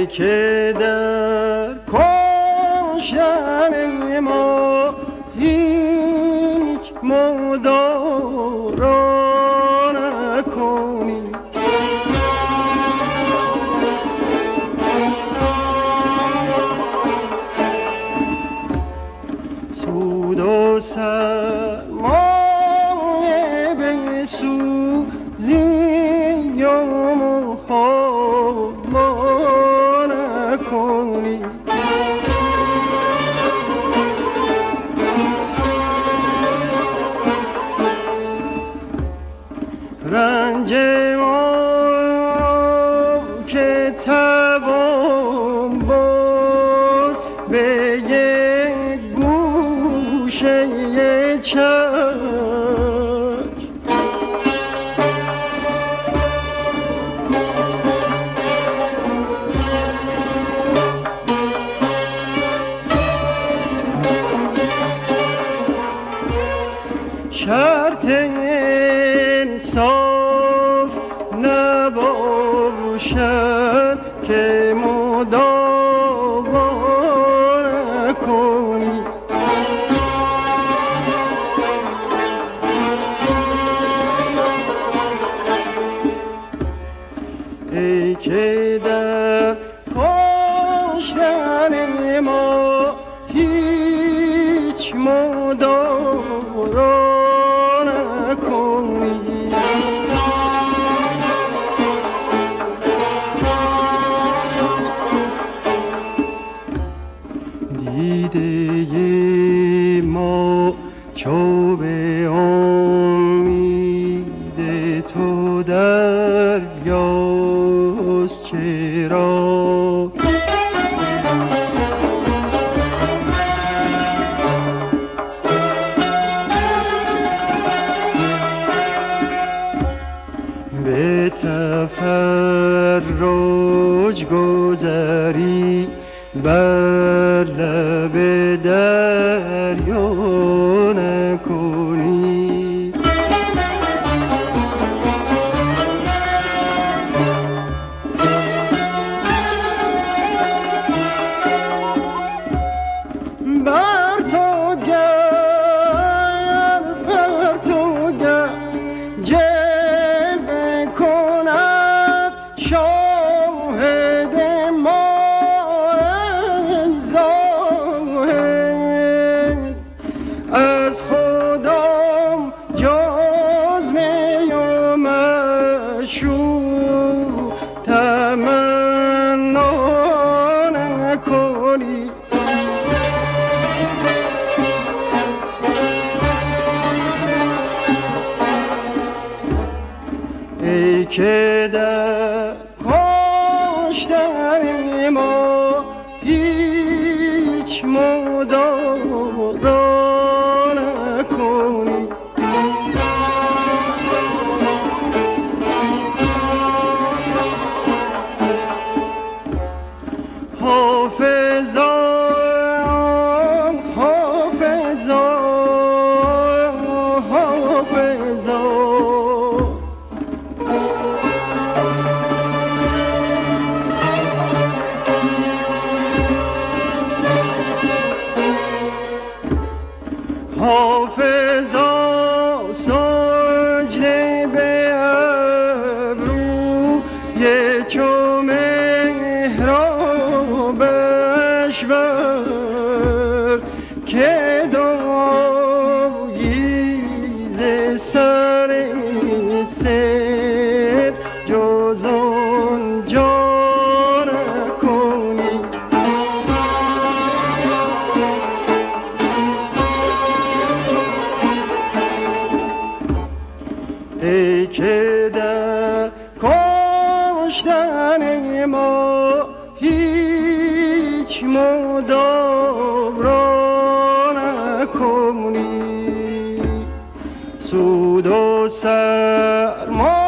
که در کشتن ما هیچ مدارا نکنی. سود و سرمایه به سوزی و محابا نکنی. رنج ما که توان بود به یک گوشه چشم، شرط انصاف نباشد که مداوا نکنی. ای که در کشتن ما هیچ مدارا نکنی. دیده ما چوب امید تو دریاست، چرا به تفرج گذری بر لب دریا نکنی. بر تو گر جلوه کند شاهد ما ظاهر، از خودم جز می و معشوق تمنا نکنی. ای که در کشتن ما هیچ مدارا نکنی. حافظا حافظا حافظا حافظا سجده به ابروی چو مهرابش بر که دایی ز سر سر جز آنجا نکنی. ای که در کشتن ما هیچ مدارا نکنی. سود و سرمایه